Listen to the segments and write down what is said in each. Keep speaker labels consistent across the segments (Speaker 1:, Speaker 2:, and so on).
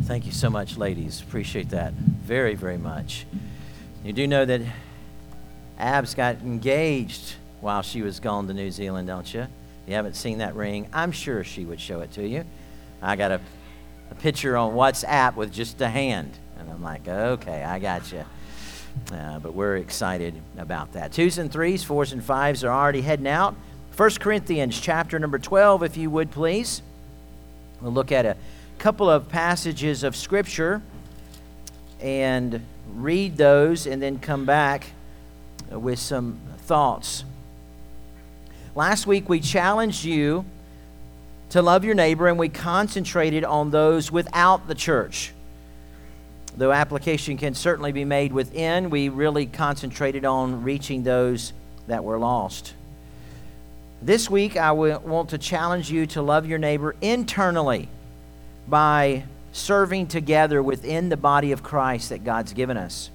Speaker 1: Thank you so much, ladies. Appreciate that very, very much. You do know that Abs got engaged while she was gone to New Zealand, don't you? You haven't seen that ring. I'm sure she would show it to you. I got a picture on WhatsApp with just a hand. And I'm like, okay, I got you. But we're excited about that. 2s and 3s, 4s and 5s are already heading out. 1 Corinthians chapter number 12, if you would, please. We'll look at a couple of passages of Scripture and read those and then come back with some thoughts. Last week we challenged you to love your neighbor, and we concentrated on those without the church. Though application can certainly be made within, we really concentrated on reaching those that were lost. This week I want to challenge you to love your neighbor internally by serving together within the body of Christ that God's given us.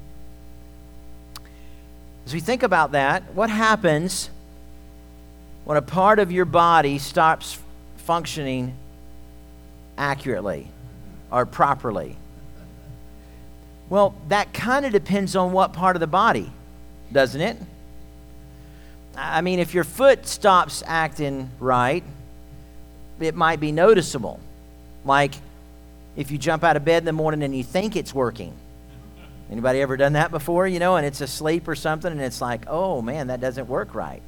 Speaker 1: As we think about that, what happens when a part of your body stops functioning accurately or properly? Well, that kind of depends on what part of the body, doesn't it? I mean, if your foot stops acting right, it might be noticeable. Like if you jump out of bed in the morning and you think it's working. Anybody ever done that before, and it's asleep or something, and it's like, oh man, that doesn't work right.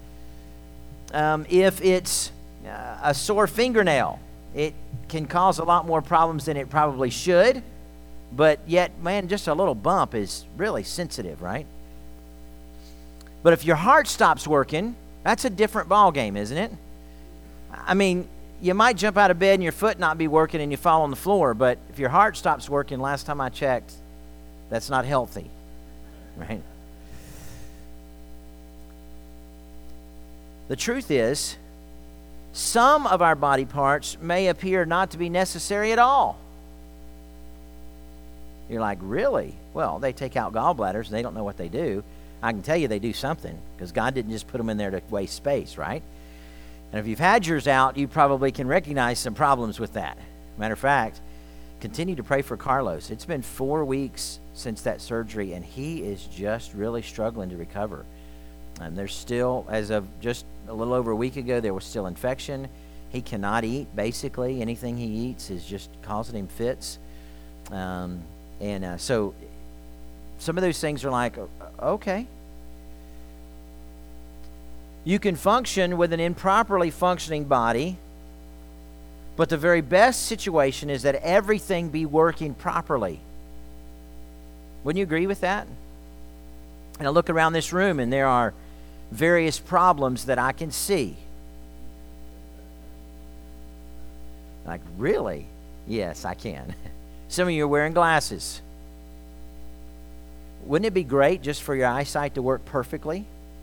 Speaker 1: If it's a sore fingernail, it can cause a lot more problems than it probably should, but yet, man, just a little bump is really sensitive, right? But if your heart stops working, that's a different ball game, isn't it? I mean, you might jump out of bed and your foot not be working and you fall on the floor, but if your heart stops working, last time I checked, that's not healthy, right? The truth is, some of our body parts may appear not to be necessary at all. You're like, really? Well, they take out gallbladders and they don't know what they do. I can tell you they do something, because God didn't just put them in there to waste space, right? And if you've had yours out, you probably can recognize some problems with that. Matter of fact, continue to pray for Carlos. It's been 4 weeks since that surgery, and he is just really struggling to recover. And there's still, as of just a little over a week ago, there was still infection. He cannot eat, basically. Anything he eats is just causing him fits. So some of those things are like, okay. You can function with an improperly functioning body, but the very best situation is that everything be working properly. Wouldn't you agree with that? And I look around this room and there are various problems that I can see. Like, really? Yes, I can. Some of you are wearing glasses. Wouldn't it be great just for your eyesight to work perfectly?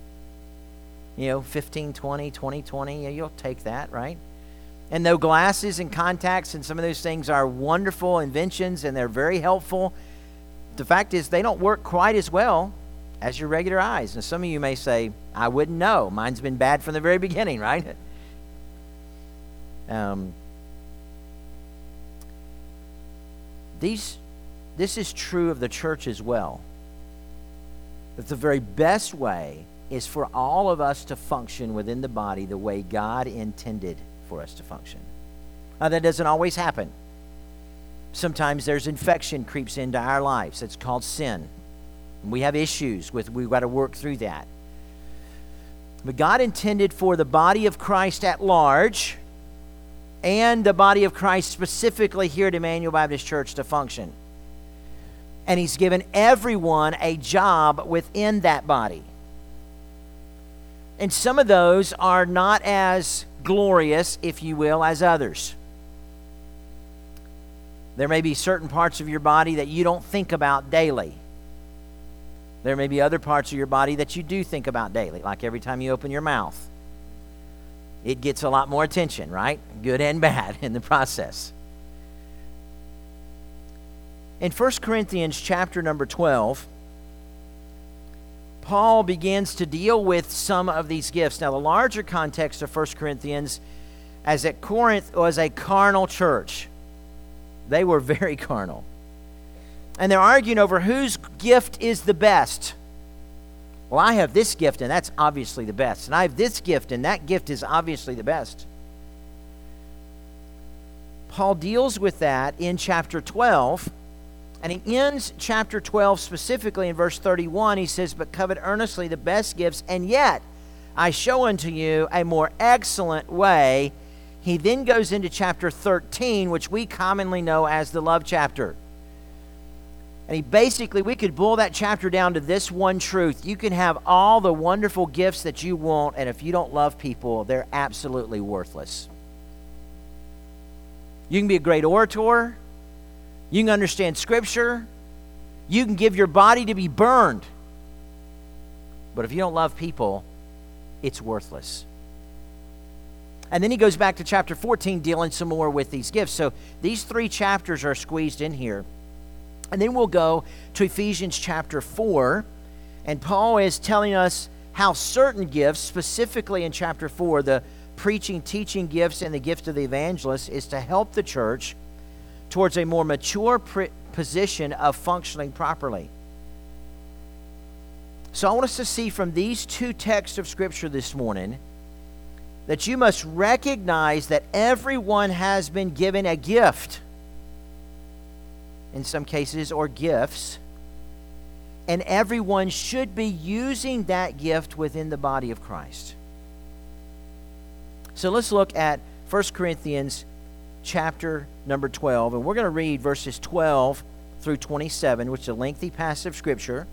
Speaker 1: 15, 20, 20, 20, you'll take that, right? And though glasses and contacts and some of those things are wonderful inventions and they're very helpful, the fact is they don't work quite as well as your regular eyes. And some of you may say, I wouldn't know. Mine's been bad from the very beginning, right? This is true of the church as well. That the very best way is for all of us to function within the body the way God intended for us to function. Now, that doesn't always happen. Sometimes there's infection creeps into our lives. It's called sin. And we have issues we've got to work through that. But God intended for the body of Christ at large and the body of Christ specifically here at Emmanuel Baptist Church to function. And He's given everyone a job within that body. And some of those are not as glorious, if you will, as others. There may be certain parts of your body that you don't think about daily. There may be other parts of your body that you do think about daily, like every time you open your mouth. It gets a lot more attention, right? Good and bad in the process. In 1 Corinthians chapter number 12, Paul begins to deal with some of these gifts. Now, the larger context of 1 Corinthians, as that Corinth was a carnal church. They were very carnal. And they're arguing over whose gift is the best. Well, I have this gift, and that's obviously the best. And I have this gift, and that gift is obviously the best. Paul deals with that in chapter 12, and he ends chapter 12 specifically in verse 31. He says, "But covet earnestly the best gifts, and yet I show unto you a more excellent way." He then goes into chapter 13, which we commonly know as the love chapter. And we could boil that chapter down to this one truth. You can have all the wonderful gifts that you want, and if you don't love people, they're absolutely worthless. You can be a great orator. You can understand Scripture. You can give your body to be burned. But if you don't love people, it's worthless. And then he goes back to chapter 14, dealing some more with these gifts. So these 3 chapters are squeezed in here. And then we'll go to Ephesians chapter 4, and Paul is telling us how certain gifts, specifically in chapter 4, the preaching, teaching gifts, and the gift of the evangelist, is to help the church towards a more mature position of functioning properly. So I want us to see from these 2 texts of Scripture this morning that you must recognize that everyone has been given a gift, in some cases, or gifts, and everyone should be using that gift within the body of Christ. So let's look at 1 Corinthians chapter number 12, and we're going to read verses 12 through 27, which is a lengthy passage of Scripture.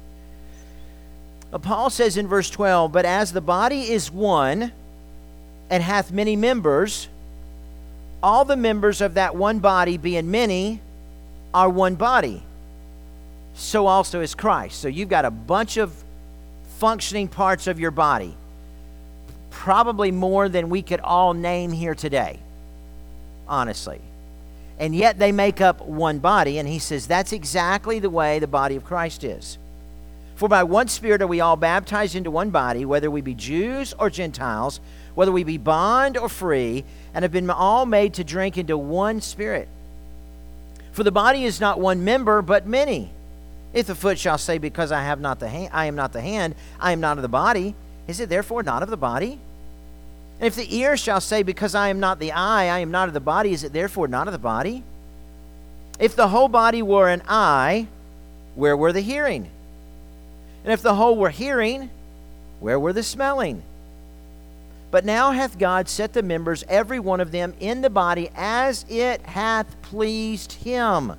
Speaker 1: Paul says in verse 12, "But as the body is one, and hath many members, all the members of that one body, being many, are one body. So also is Christ." So you've got a bunch of functioning parts of your body, probably more than we could all name here today, honestly. And yet they make up one body, and he says that's exactly the way the body of Christ is. "For by one Spirit are we all baptized into one body, whether we be Jews or Gentiles, whether we be bond or free, and have been all made to drink into one Spirit. For the body is not one member, but many. If the foot shall say, Because I am not the hand, I am not of the body, is it therefore not of the body? And if the ear shall say, Because I am not the eye, I am not of the body, is it therefore not of the body? If the whole body were an eye, where were the hearing? And if the whole were hearing, where were the smelling? But now hath God set the members, every one of them, in the body as it hath pleased him.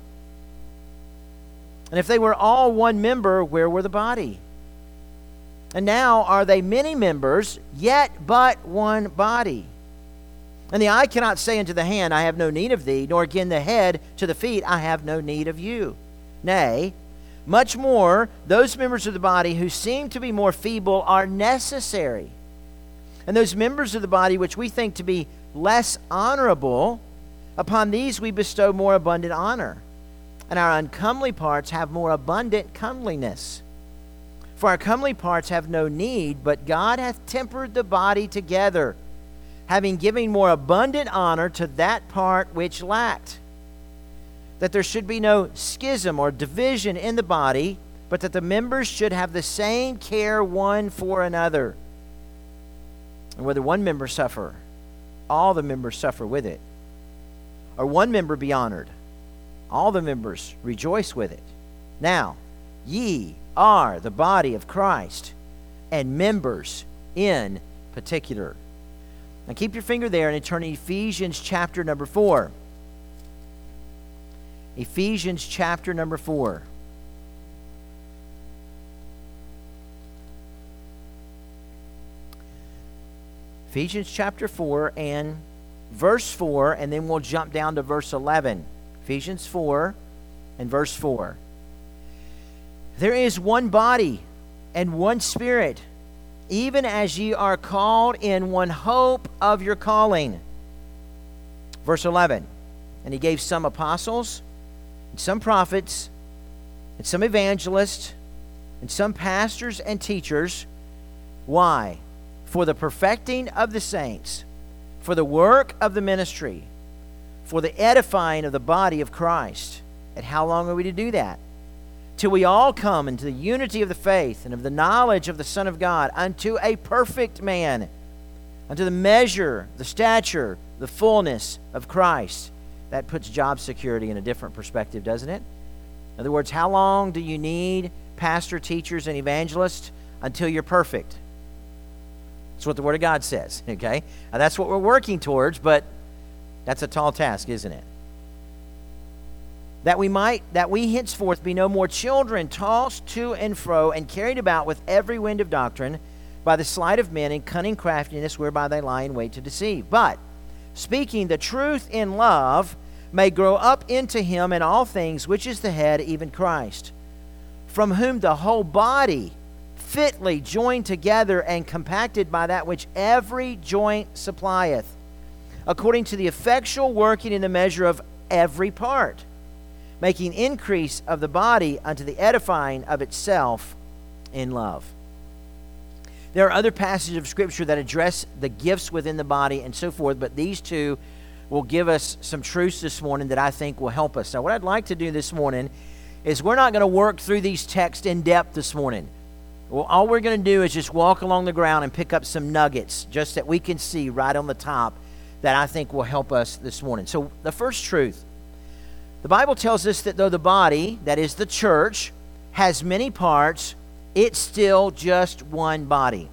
Speaker 1: And if they were all one member, where were the body? And now are they many members, yet but one body. And the eye cannot say unto the hand, I have no need of thee, nor again the head to the feet, I have no need of you. Nay, much more, those members of the body who seem to be more feeble are necessary. And those members of the body which we think to be less honorable, upon these we bestow more abundant honor. And our uncomely parts have more abundant comeliness. For our comely parts have no need, but God hath tempered the body together, having given more abundant honor to that part which lacked, that there should be no schism or division in the body, but that the members should have the same care one for another. And whether one member suffer, all the members suffer with it. Or one member be honored, all the members rejoice with it. Now, ye are the body of Christ, and members in particular. Now keep your finger there and turn to Ephesians chapter number 4. Ephesians chapter number 4. Ephesians chapter 4 and verse 4, and then we'll jump down to verse 11. Ephesians 4 and verse 4. There is one body and one Spirit, even as ye are called in one hope of your calling. Verse 11. And he gave some apostles, and some prophets, and some evangelists, and some pastors and teachers. Why? For the perfecting of the saints, for the work of the ministry, for the edifying of the body of Christ. And how long are we to do that? Till we all come into the unity of the faith and of the knowledge of the Son of God, unto a perfect man, unto the measure, the stature, the fullness of Christ. That puts job security in a different perspective, doesn't it? In other words, how long do you need pastor, teachers, and evangelists? Until you're perfect. That's what the Word of God says, okay? Now, that's what we're working towards, but that's a tall task, isn't it? That we henceforth be no more children, tossed to and fro and carried about with every wind of doctrine by the sleight of men and cunning craftiness whereby they lie in wait to deceive. But speaking the truth in love may grow up into him in all things, which is the head, even Christ, from whom the whole body, fitly joined together and compacted by that which every joint supplieth, according to the effectual working in the measure of every part, making increase of the body unto the edifying of itself in love. There are other passages of Scripture that address the gifts within the body and so forth, but these two will give us some truths this morning that I think will help us. Now, what I'd like to do this morning is we're not going to work through these texts in depth this morning. Well, all we're going to do is just walk along the ground and pick up some nuggets just that we can see right on the top that I think will help us this morning. So the first truth, the Bible tells us that though the body, that is the church, has many parts, it's still just one body.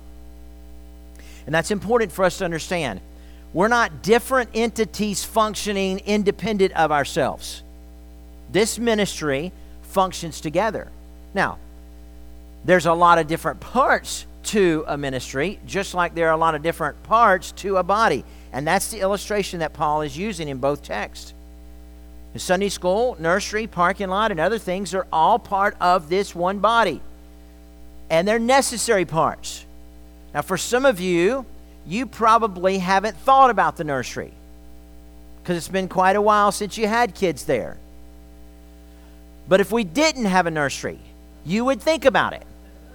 Speaker 1: And that's important for us to understand. We're not different entities functioning independent of ourselves. This ministry functions together. Now, there's a lot of different parts to a ministry, just like there are a lot of different parts to a body. And that's the illustration that Paul is using in both texts. The Sunday school, nursery, parking lot, and other things are all part of this one body. And they're necessary parts. Now, for some of you, you probably haven't thought about the nursery because it's been quite a while since you had kids there. But if we didn't have a nursery, you would think about it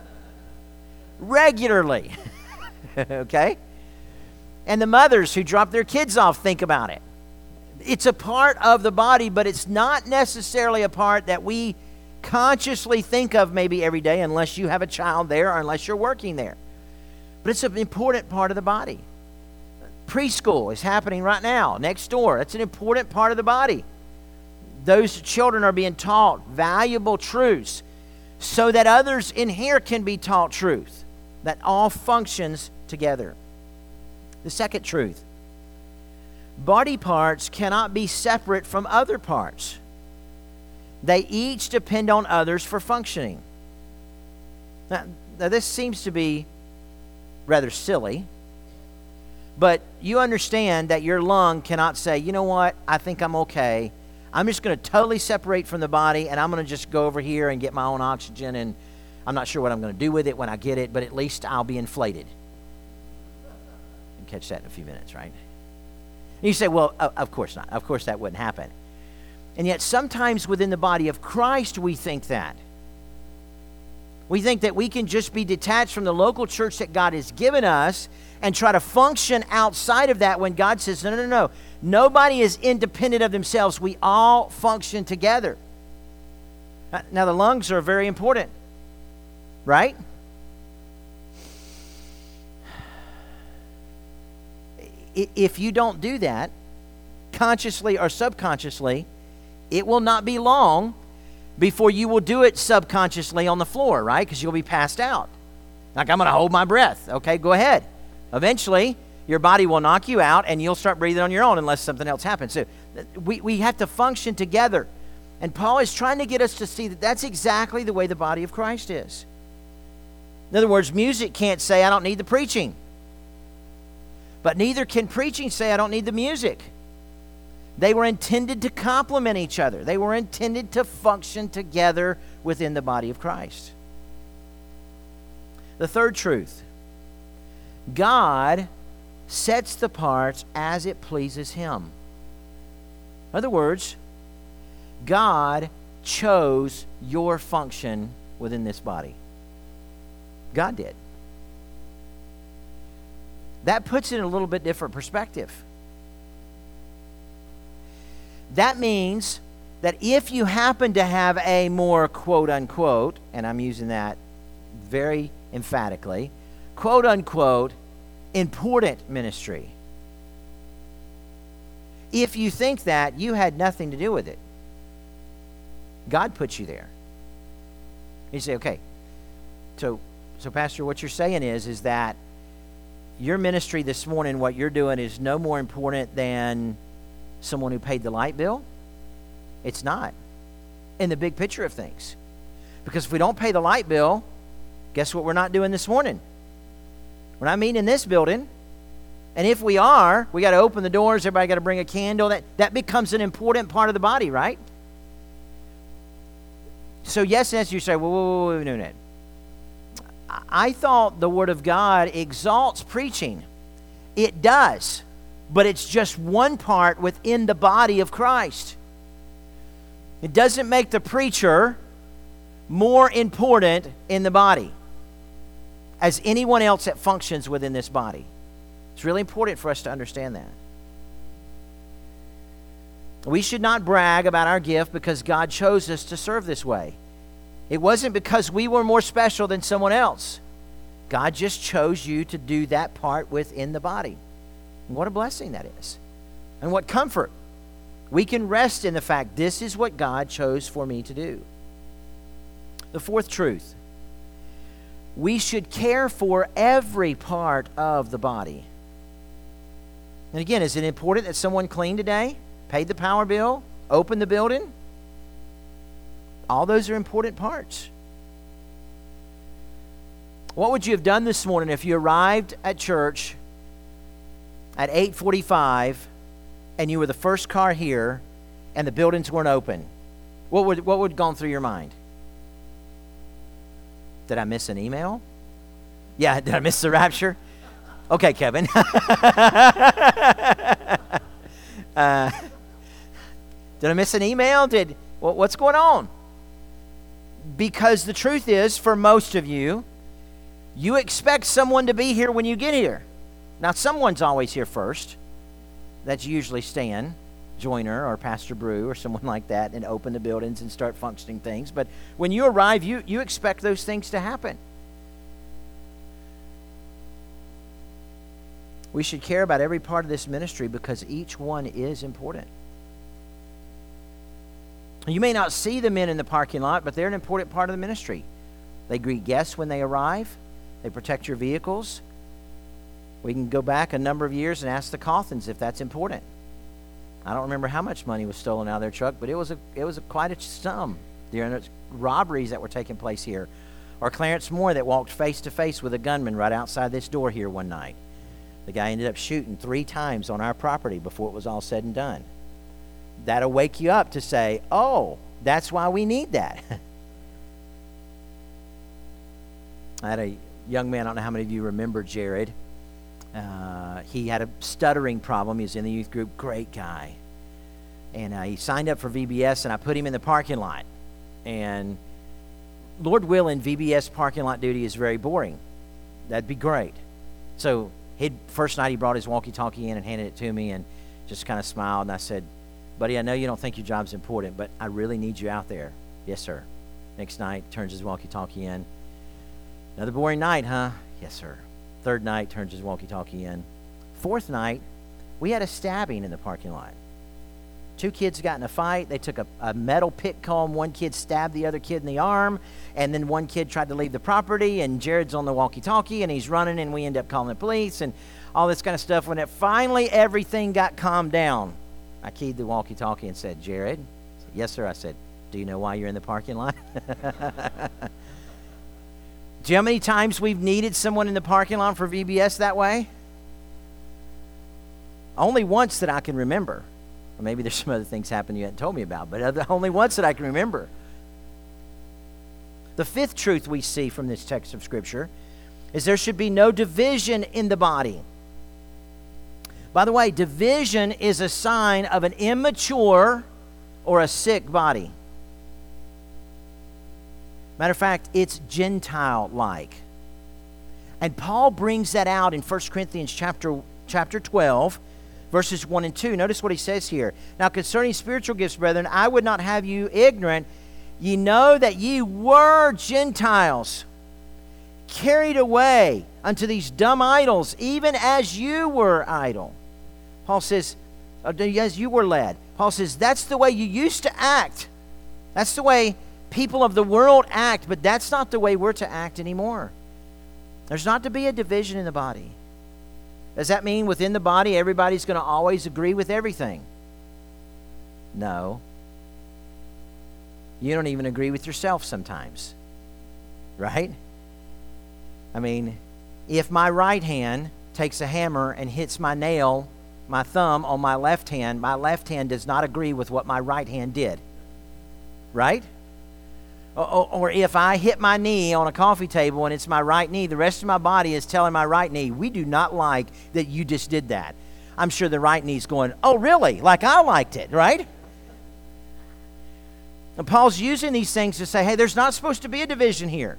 Speaker 1: regularly, okay? And the mothers who drop their kids off think about it. It's a part of the body, but it's not necessarily a part that we consciously think of maybe every day unless you have a child there or unless you're working there. But it's an important part of the body. Preschool is happening right now next door. That's an important part of the body. Those children are being taught valuable truths so that others in here can be taught truth. That all functions together. The second truth, body parts cannot be separate from other parts. They each depend on others for functioning. Now this seems to be rather silly, but you understand that your lung cannot say, you know what, I think I'm okay. I'm just going to totally separate from the body, and I'm going to just go over here and get my own oxygen, and I'm not sure what I'm going to do with it when I get it, but at least I'll be inflated. You can catch that in a few minutes, right? And you say, well, of course not. Of course that wouldn't happen. And yet sometimes within the body of Christ we think that. We think that we can just be detached from the local church that God has given us and try to function outside of that when God says, no, no, no, no. Nobody is independent of themselves. We all function together. Now, the lungs are very important, right? If you don't do that, consciously or subconsciously, it will not be long before you will do it subconsciously on the floor, right? Because you'll be passed out. Like, I'm going to hold my breath. Okay, go ahead. Eventually, your body will knock you out and you'll start breathing on your own unless something else happens. So we have to function together. And Paul is trying to get us to see that that's exactly the way the body of Christ is. In other words, music can't say, I don't need the preaching. But neither can preaching say, I don't need the music. They were intended to complement each other. They were intended to function together within the body of Christ. The third truth, God sets the parts as it pleases Him. In other words, God chose your function within this body. God did. That puts it in a little bit different perspective. That means that if you happen to have a more quote unquote, and I'm using that very emphatically, quote unquote, important ministry, if you think that, you had nothing to do with it. God put you there. You say, okay, so Pastor, what you're saying is that your ministry this morning, what you're doing is no more important than someone who paid the light bill? It's not, in the big picture of things. Because if we don't pay the light bill, guess what we're not doing this morning? We're not meeting in this building. And if we are, we got to open the doors, everybody got to bring a candle. That becomes an important part of the body, right? So yes, as you say, whoa, no. I thought the Word of God exalts preaching. It does, but it's just one part within the body of Christ. It doesn't make the preacher more important in the body as anyone else that functions within this body. It's really important for us to understand that. We should not brag about our gift because God chose us to serve this way. It wasn't because we were more special than someone else. God just chose you to do that part within the body. And what a blessing that is. And what comfort. We can rest in the fact this is what God chose for me to do. The fourth truth. We should care for every part of the body. And again, is it important that someone cleaned today, paid the power bill, opened the building? All those are important parts. What would you have done this morning if you arrived at church at 8:45 and you were the first car here and the buildings weren't open? What would have gone through your mind? Did I miss an email? Yeah, did I miss the rapture? Okay, Kevin. Did I miss an email? What's going on? Because the truth is, for most of you, you expect someone to be here when you get here. Now, someone's always here first. That's usually Stan Joyner or Pastor Brew or someone like that, and open the buildings and start functioning things. But when you arrive, you expect those things to happen. We should care about every part of this ministry because each one is important. You may not see the men in the parking lot, but they're an important part of the ministry. They greet guests when they arrive. They protect your vehicles. We can go back a number of years and ask the Cawthons if that's important. I don't remember how much money was stolen out of their truck, but it was quite a sum during the robberies that were taking place here. Or Clarence Moore that walked face to face with a gunman right outside this door here one night. The guy ended up shooting 3 times on our property before it was all said and done. That'll wake you up to say, oh, that's why we need that. I had a young man, I don't know how many of you remember Jared. He had a stuttering problem. He was in the youth group, great guy. And he signed up for VBS, and I put him in the parking lot. And Lord willing, VBS parking lot duty is very boring. That'd be great. So first night he brought his walkie-talkie in and handed it to me and just kind of smiled. And I said, buddy, I know you don't think your job's important, but I really need you out there. Yes, sir. Next night, turns his walkie-talkie in. Another boring night, huh? Yes, sir. Third night, turns his walkie-talkie in. Fourth night, we had a stabbing in the parking lot. 2 kids got in a fight. They took a metal pit comb. One kid stabbed the other kid in the arm, and then one kid tried to leave the property, and Jared's on the walkie-talkie, and he's running, and we end up calling the police and all this kind of stuff. When finally everything got calmed down, I keyed the walkie-talkie and said, Jared? I said, yes, sir. I said, do you know why you're in the parking lot? Do you know how many times we've needed someone in the parking lot for VBS that way? Only once that I can remember. Or maybe there's some other things happened you hadn't told me about, but only once that I can remember. The fifth truth we see from this text of Scripture is there should be no division in the body. By the way, division is a sign of an immature or a sick body. Matter of fact, it's Gentile-like. And Paul brings that out in 1 Corinthians chapter 12, verses 1 and 2. Notice what he says here. Now concerning spiritual gifts, brethren, I would not have you ignorant. Ye know that ye were Gentiles, carried away unto these dumb idols, even as you were idle. Paul says, as you were led. Paul says, that's the way you used to act. That's the way people of the world act, but that's not the way we're to act anymore. There's not to be a division in the body. Does that mean within the body everybody's going to always agree with everything? No. You don't even agree with yourself sometimes, right? I mean, if my right hand takes a hammer and hits my nail, my thumb on my left hand does not agree with what my right hand did, right? Or if I hit my knee on a coffee table and it's my right knee, the rest of my body is telling my right knee, we do not like that you just did that. I'm sure the right knee's going, oh, really? Like I liked it, right? And Paul's using these things to say, hey, there's not supposed to be a division here.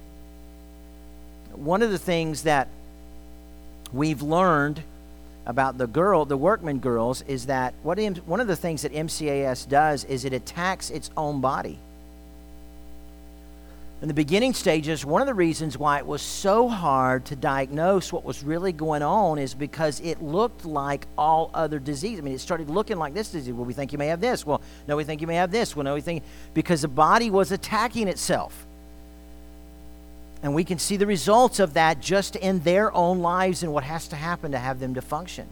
Speaker 1: One of the things that we've learned about the workman girls, is that one of the things that MCAS does is it attacks its own body. In the beginning stages, one of the reasons why it was so hard to diagnose what was really going on is because it looked like all other disease. I mean, it started looking like this disease. Well, we think you may have this. Well, no, we think you may have this. Well, no, we think... Because the body was attacking itself. And we can see the results of that just in their own lives and what has to happen to have them to function.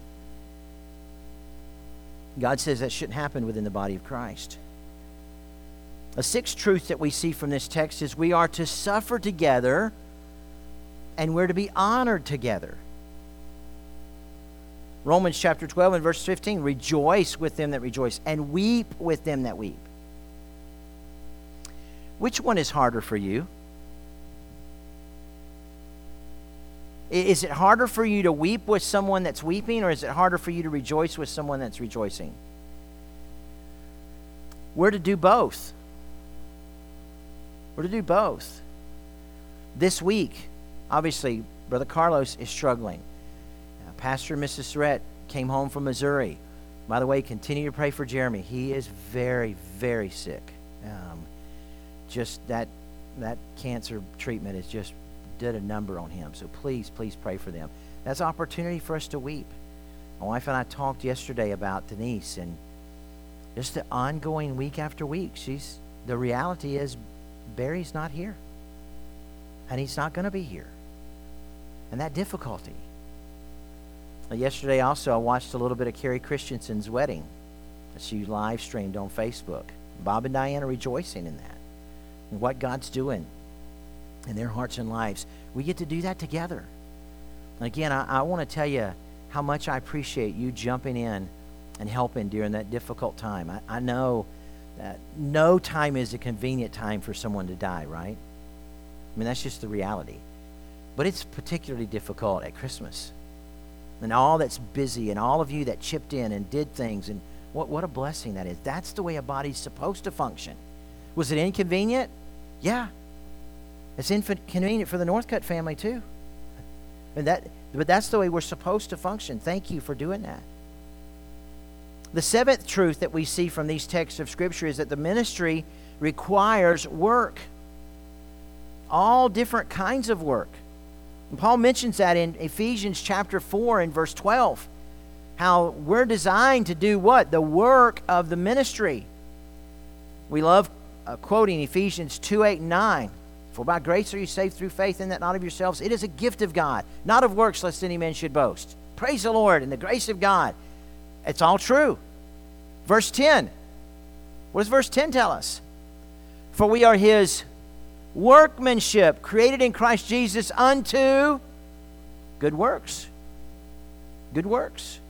Speaker 1: God says that shouldn't happen within the body of Christ. A sixth truth that we see from this text is we are to suffer together and we're to be honored together. Romans chapter 12 and verse 15, rejoice with them that rejoice and weep with them that weep. Which one is harder for you? Is it harder for you to weep with someone that's weeping, or is it harder for you to rejoice with someone that's rejoicing? We're to do both. We're to do both. This week, obviously, Brother Carlos is struggling. Pastor and Mrs. Surratt came home from Missouri. By the way, continue to pray for Jeremy. He is very, very sick. Just that cancer treatment has just did a number on him. So please, please pray for them. That's an opportunity for us to weep. My wife and I talked yesterday about Denise, and just the ongoing week after week. The reality is Barry's not here. And he's not going to be here. And that difficulty. Yesterday also I watched a little bit of Carrie Christensen's wedding. She live streamed on Facebook. Bob and Diana rejoicing in that. And what God's doing in their hearts and lives. We get to do that together. And again, I want to tell you how much I appreciate you jumping in and helping during that difficult time. I know that no time is a convenient time for someone to die, right? I mean, that's just the reality. But it's particularly difficult at Christmas. And all that's busy, and all of you that chipped in and did things, and what a blessing that is. That's the way a body's supposed to function. Was it inconvenient? Yeah. It's inconvenient for the Northcutt family too. But that's the way we're supposed to function. Thank you for doing that. The seventh truth that we see from these texts of Scripture is that the ministry requires work. All different kinds of work. And Paul mentions that in Ephesians chapter 4 and verse 12. How we're designed to do what? The work of the ministry. We love quoting Ephesians 2, 8, and 9. For by grace are you saved through faith, and that not of yourselves. It is a gift of God, not of works, lest any man should boast. Praise the Lord and the grace of God. It's all true. Verse 10. What does verse 10 tell us? For we are His workmanship, created in Christ Jesus unto good works. Good works.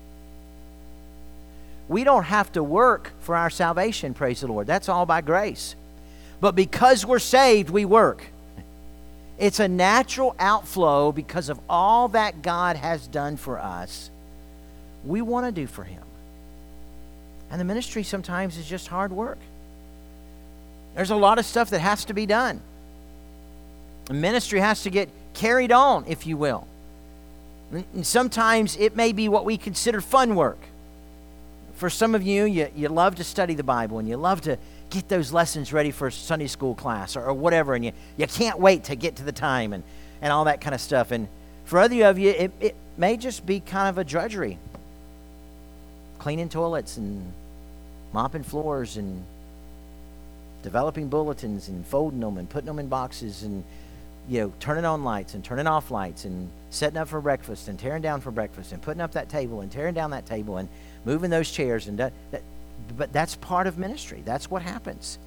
Speaker 1: We don't have to work for our salvation, praise the Lord. That's all by grace. But because we're saved, we work. It's a natural outflow because of all that God has done for us. We want to do for Him. And the ministry sometimes is just hard work. There's a lot of stuff that has to be done. The ministry has to get carried on, if you will. And sometimes it may be what we consider fun work. For some of you, you love to study the Bible and you love to get those lessons ready for Sunday school class or whatever, and you can't wait to get to the time and all that kind of stuff. And for other of you, it may just be kind of a drudgery. Cleaning toilets and mopping floors and developing bulletins and folding them and putting them in boxes and, turning on lights and turning off lights and setting up for breakfast and tearing down for breakfast and putting up that table and tearing down that table and moving those chairs. But that's part of ministry. That's what happens.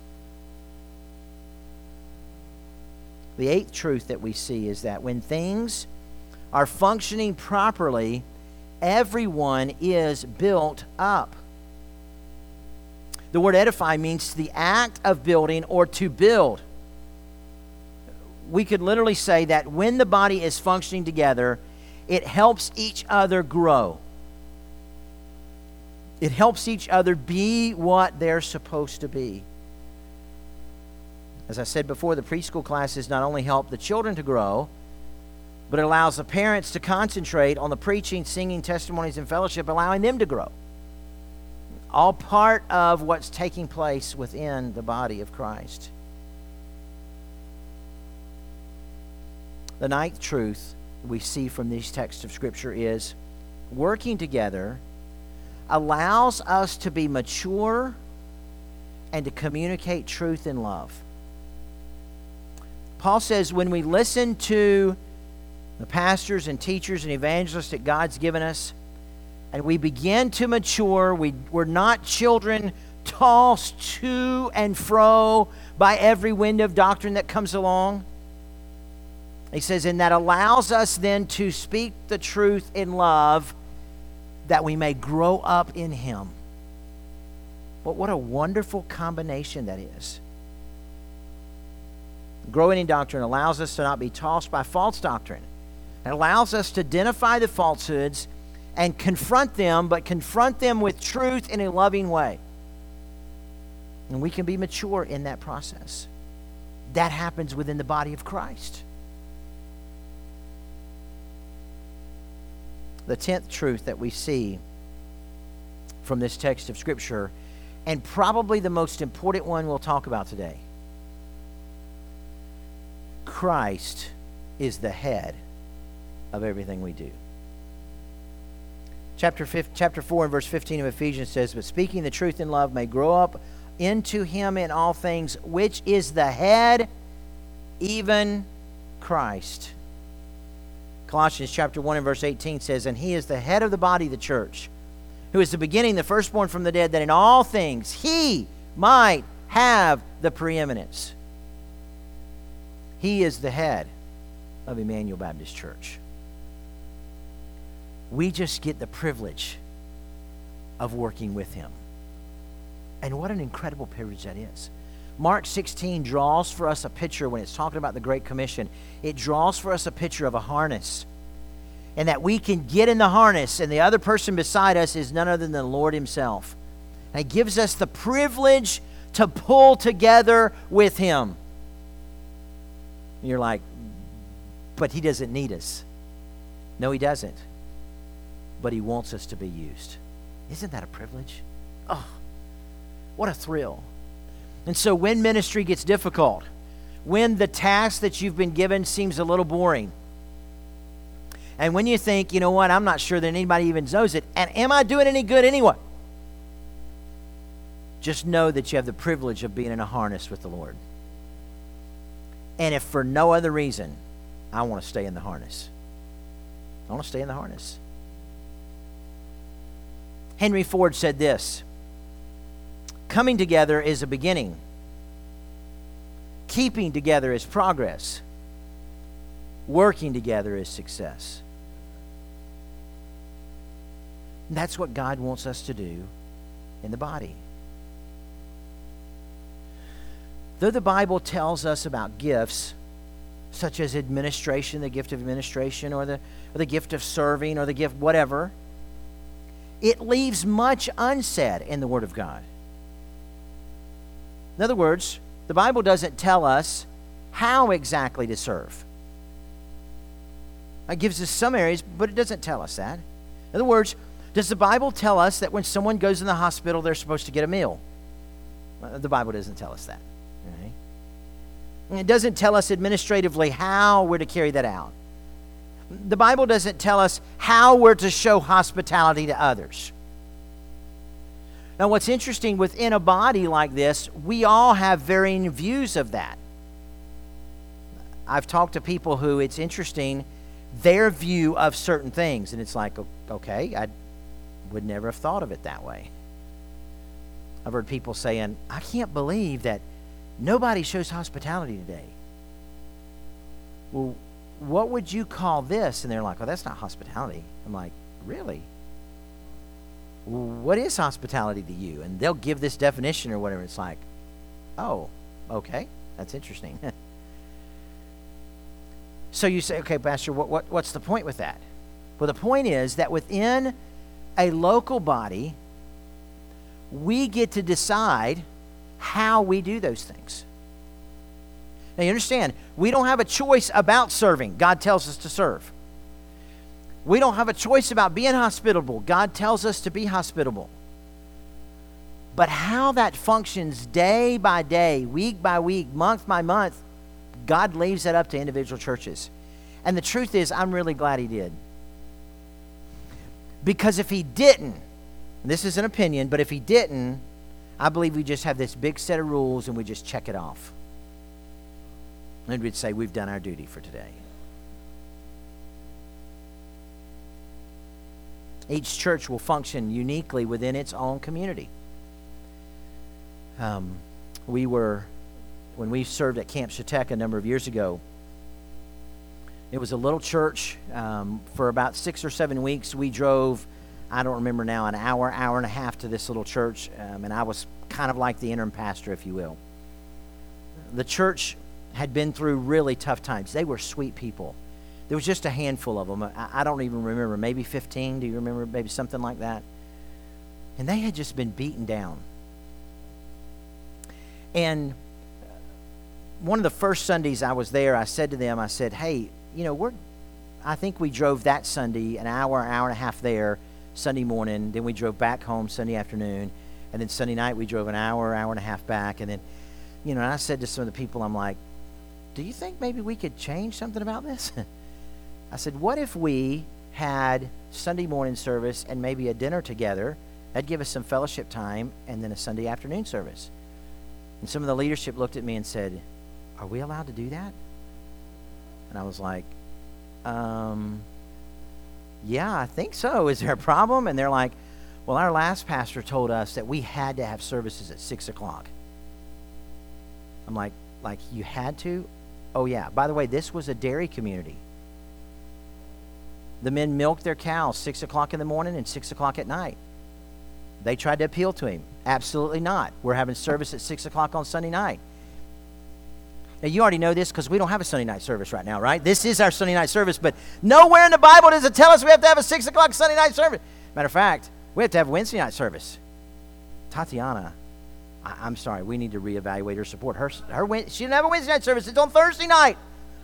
Speaker 1: The eighth truth that we see is that when things are functioning properly, everyone is built up. The word edify means the act of building or to build. We could literally say that when the body is functioning together, it helps each other grow. It helps each other be what they're supposed to be. As I said before, the preschool classes not only help the children to grow, but it allows the parents to concentrate on the preaching, singing, testimonies, and fellowship, allowing them to grow. All part of what's taking place within the body of Christ. The ninth truth we see from these texts of Scripture is working together allows us to be mature and to communicate truth in love. Paul says when we listen to the pastors and teachers and evangelists that God's given us, and we begin to mature, we're not children tossed to and fro by every wind of doctrine that comes along. He says, and that allows us then to speak the truth in love that we may grow up in Him. But what a wonderful combination that is. Growing in doctrine allows us to not be tossed by false doctrine. It allows us to identify the falsehoods and confront them, but confront them with truth in a loving way. And we can be mature in that process. That happens within the body of Christ. The 10th truth that we see from this text of Scripture, and probably the most important one we'll talk about today. Christ is the head of everything we do. Chapter 4 and verse 15 of Ephesians says, but speaking the truth in love may grow up into Him in all things, which is the head, even Christ. Colossians chapter 1 and verse 18 says, and He is the head of the body, the church, who is the beginning, the firstborn from the dead, that in all things He might have the preeminence. He is the head of Emmanuel Baptist Church. We just get the privilege of working with Him. And what an incredible privilege that is. Mark 16 draws for us a picture when it's talking about the Great Commission. It draws for us a picture of a harness. And that we can get in the harness and the other person beside us is none other than the Lord Himself. And it gives us the privilege to pull together with Him. And you're like, but He doesn't need us. No, He doesn't. But He wants us to be used. Isn't that a privilege? Oh, what a thrill. And so when ministry gets difficult, when the task that you've been given seems a little boring, and when you think, you know what, I'm not sure that anybody even knows it, and am I doing any good anyway? Just know that you have the privilege of being in a harness with the Lord. And if for no other reason, I want to stay in the harness. I want to stay in the harness. Henry Ford said this, coming together is a beginning. Keeping together is progress. Working together is success. And that's what God wants us to do in the body. Though the Bible tells us about gifts, such as administration, the gift of administration, or the gift of serving, or the gift whatever, it leaves much unsaid in the Word of God. In other words, the Bible doesn't tell us how exactly to serve. It gives us some areas, but it doesn't tell us that. In other words, does the Bible tell us that when someone goes in the hospital, they're supposed to get a meal? The Bible doesn't tell us that. Right? And it doesn't tell us administratively how we're to carry that out. The Bible doesn't tell us how we're to show hospitality to others. Now, what's interesting, within a body like this, we all have varying views of that. I've talked to people who, it's interesting, their view of certain things, and it's like, okay, I would never have thought of it that way. I've heard people saying, I can't believe that nobody shows hospitality today. Well, what would you call this? And they're like, oh, that's not hospitality. I'm like, really? Well, what is hospitality to you? And they'll give this definition or whatever. It's like, oh, okay, that's interesting. So you say, okay, Pastor, what's the point with that? Well, the point is that within a local body, we get to decide how we do those things. Now, you understand, we don't have a choice about serving. God tells us to serve. We don't have a choice about being hospitable. God tells us to be hospitable. But how that functions day by day, week by week, month by month, God leaves that up to individual churches. And the truth is, I'm really glad He did. Because if He didn't, this is an opinion, but if He didn't, I believe we just have this big set of rules and we just check it off. And we'd say, we've done our duty for today. Each church will function uniquely within its own community. When we served at Camp Chautauqua a number of years ago, it was a little church. For about 6 or 7 weeks, we drove, I don't remember now, an hour and a half to this little church, and I was kind of like the interim pastor, if you will. The church had been through really tough times. They were sweet people. There was just a handful of them. I don't even remember, maybe 15. Do you remember? Maybe something like that. And they had just been beaten down. And one of the first Sundays I was there, I said to them, I said, hey, I think we drove that Sunday an hour and a half there Sunday morning. Then we drove back home Sunday afternoon. And then Sunday night we drove an hour and a half back. And then, and I said to some of the people, I'm like, do you think maybe we could change something about this? I said, what if we had Sunday morning service and maybe a dinner together? That'd give us some fellowship time, and then a Sunday afternoon service. And some of the leadership looked at me and said, are we allowed to do that? And I was like, yeah, I think so. Is there a problem? And they're like, well, our last pastor told us that we had to have services at 6 o'clock. I'm like you had to? Oh, yeah. By the way, this was a dairy community. The men milked their cows 6 o'clock in the morning and 6 o'clock at night. They tried to appeal to him. Absolutely not. We're having service at 6 o'clock on Sunday night. Now, you already know this because we don't have a Sunday night service right now, right? This is our Sunday night service, but nowhere in the Bible does it tell us we have to have a 6 o'clock Sunday night service. Matter of fact, we have to have a Wednesday night service. Tatiana, I'm sorry, we need to reevaluate her support. She didn't have a Wednesday night service. It's on Thursday night.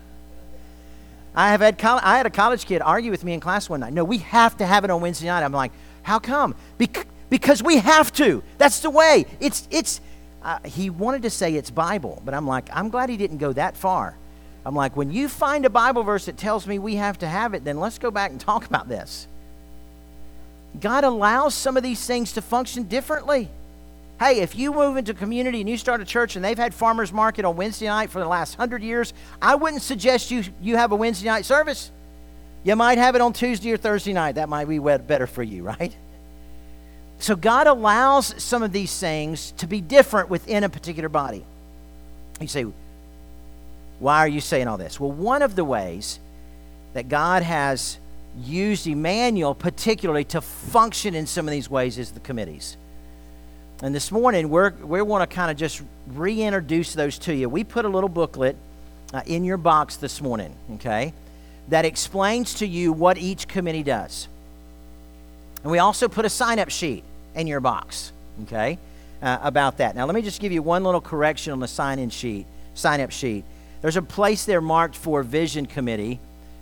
Speaker 1: I had a college kid argue with me in class one night. No, we have to have it on Wednesday night. I'm like, how come? Because we have to. That's the way. He wanted to say it's Bible, but I'm like, I'm glad he didn't go that far. I'm like, when you find a Bible verse that tells me we have to have it, then let's go back and talk about this. God allows some of these things to function differently. Hey, if you move into a community and you start a church and they've had farmers market on Wednesday night for the last 100 years, I wouldn't suggest you have a Wednesday night service. You might have it on Tuesday or Thursday night. That might be better for you, right? So God allows some of these things to be different within a particular body. You say, why are you saying all this? Well, one of the ways that God has used Emmanuel particularly to function in some of these ways is the committees. And this morning, we want to kind of just reintroduce those to you. We put a little booklet in your box this morning, okay, that explains to you what each committee does. And we also put a sign-up sheet in your box, okay, about that. Now, let me just give you one little correction on the sign-up sheet. There's a place there marked for Vision Committee,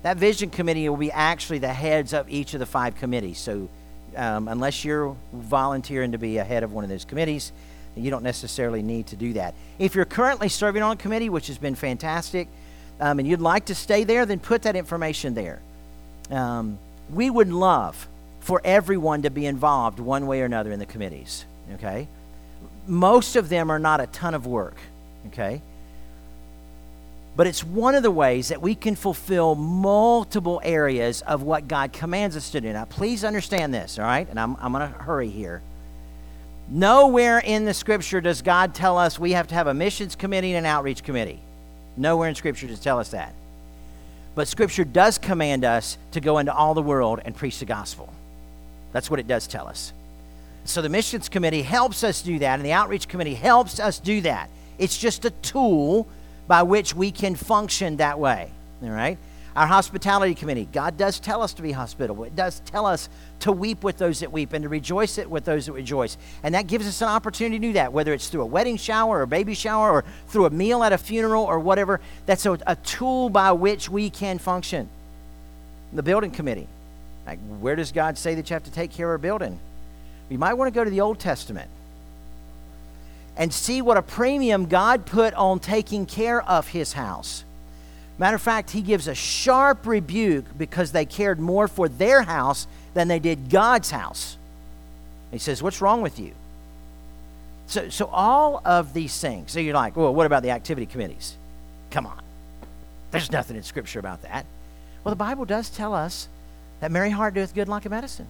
Speaker 1: That vision committee will be actually the heads of each of the 5 committees. So unless you're volunteering to be a head of one of those committees, you don't necessarily need to do that. If you're currently serving on a committee, which has been fantastic, and you'd like to stay there, then put that information there. We would love for everyone to be involved one way or another in the committees, okay? Most of them are not a ton of work, okay? But it's one of the ways that we can fulfill multiple areas of what God commands us to do. Now, please understand this, all right? And I'm going to hurry here. Nowhere in the Scripture does God tell us we have to have a missions committee and an outreach committee. Nowhere in Scripture does tell us that. But Scripture does command us to go into all the world and preach the gospel. That's what it does tell us. So the missions committee helps us do that, and the outreach committee helps us do that. It's just a tool by which we can function that way, all right? Our hospitality committee, God does tell us to be hospitable. It does tell us to weep with those that weep and to rejoice with those that rejoice. And that gives us an opportunity to do that, whether it's through a wedding shower or a baby shower or through a meal at a funeral or whatever. That's a tool by which we can function. The building committee, like, where does God say that you have to take care of a building? You might want to go to the Old Testament and see what a premium God put on taking care of his house. Matter of fact, he gives a sharp rebuke because they cared more for their house than they did God's house. He says, what's wrong with you? So all of these things. So you're like, well, what about the activity committees? Come on. There's nothing in Scripture about that. Well, the Bible does tell us that merry heart doeth good like a medicine.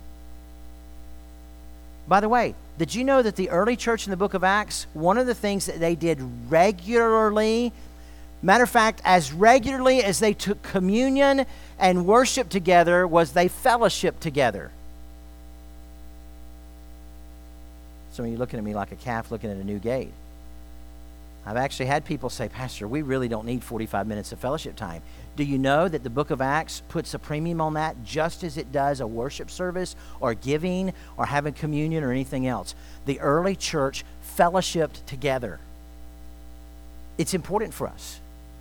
Speaker 1: By the way, did you know that the early church in the book of Acts, one of the things that they did regularly, matter of fact, as regularly as they took communion and worship together, was they fellowship together. Some of you looking at me like a calf looking at a new gate. I've actually had people say, Pastor, we really don't need 45 minutes of fellowship time. Do you know that the book of Acts puts a premium on that just as it does a worship service or giving or having communion or anything else? The early church fellowshipped together. It's important for us.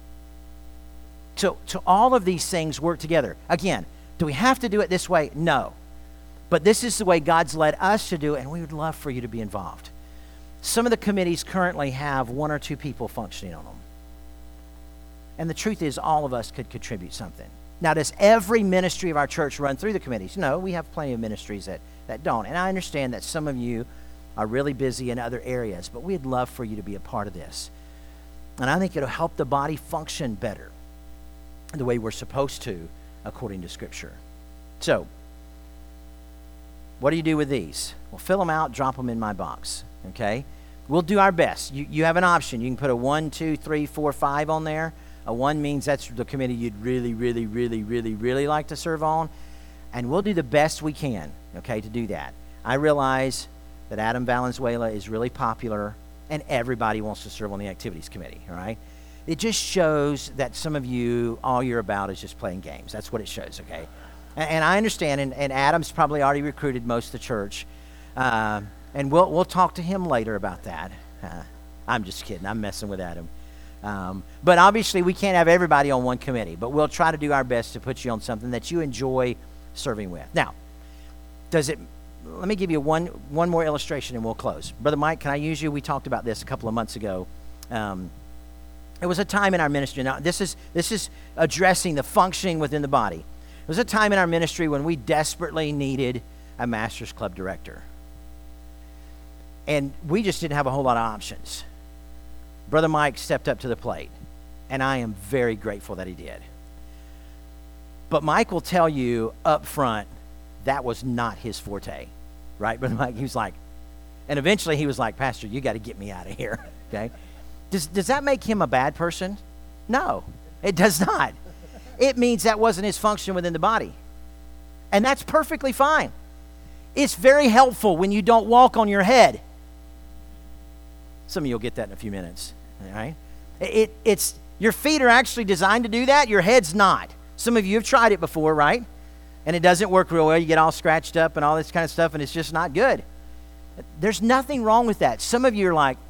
Speaker 1: So all of these things work together. Again, do we have to do it this way? No. But this is the way God's led us to do it, and we would love for you to be involved. Some of the committees currently have 1 or 2 people functioning on them. And the truth is, all of us could contribute something. Now, does every ministry of our church run through the committees? No, we have plenty of ministries that don't. And I understand that some of you are really busy in other areas, but we'd love for you to be a part of this. And I think it'll help the body function better the way we're supposed to, according to Scripture. So, what do you do with these? Well, fill them out, drop them in my box, okay? We'll do our best. You have an option. You can put a 1, 2, 3, 4, 5 on there. A 1 means that's the committee you'd really, really, really, really, really like to serve on. And we'll do the best we can, okay, to do that. I realize that Adam Valenzuela is really popular and everybody wants to serve on the activities committee, all right? It just shows that some of you, all you're about is just playing games. That's what it shows, okay? And I understand, and Adam's probably already recruited most of the church. And we'll talk to him later about that. I'm just kidding. I'm messing with Adam. But obviously, we can't have everybody on one committee. But we'll try to do our best to put you on something that you enjoy serving with. Now, let me give you one more illustration and we'll close. Brother Mike, can I use you? We talked about this a couple of months ago. It was a time in our ministry. Now, this is addressing the functioning within the body. It was a time in our ministry when we desperately needed a Master's Club director. And we just didn't have a whole lot of options. Brother Mike stepped up to the plate, and I am very grateful that he did. But Mike will tell you up front that was not his forte, right, Brother Mike? He was like, and eventually he was like, Pastor, you got to get me out of here, okay? Does that make him a bad person? No, it does not. It means that wasn't his function within the body. And that's perfectly fine. It's very helpful when you don't walk on your head. Some of you will get that in a few minutes, all right? It's your feet are actually designed to do that. Your head's not. Some of you have tried it before, right? And it doesn't work real well. You get all scratched up and all this kind of stuff, and it's just not good. There's nothing wrong with that. Some of you are like,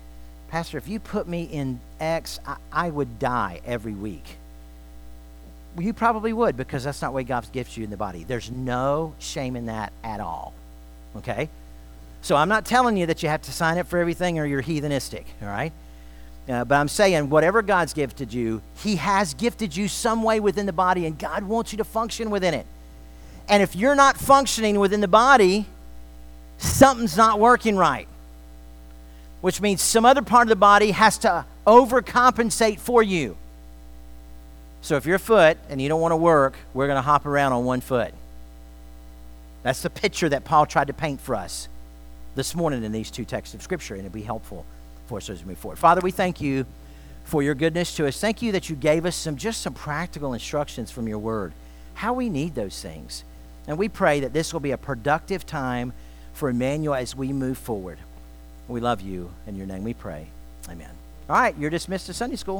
Speaker 1: Pastor, if you put me in X, I would die every week. you probably would, because that's not the way God's gifted you in the body. There's no shame in that at all, okay? So I'm not telling you that you have to sign up for everything or you're heathenistic, all right? But I'm saying whatever God's gifted you, he has gifted you some way within the body, and God wants you to function within it. And if you're not functioning within the body, something's not working right, which means some other part of the body has to overcompensate for you. So if you're a foot and you don't want to work, we're going to hop around on one foot. That's the picture that Paul tried to paint for us this morning in these two texts of Scripture, and it'll be helpful for us as we move forward. Father, we thank you for your goodness to us. Thank you that you gave us some practical instructions from your word, how we need those things. And we pray that this will be a productive time for Emmanuel as we move forward. We love you. In your name we pray. Amen. All right, you're dismissed to Sunday school.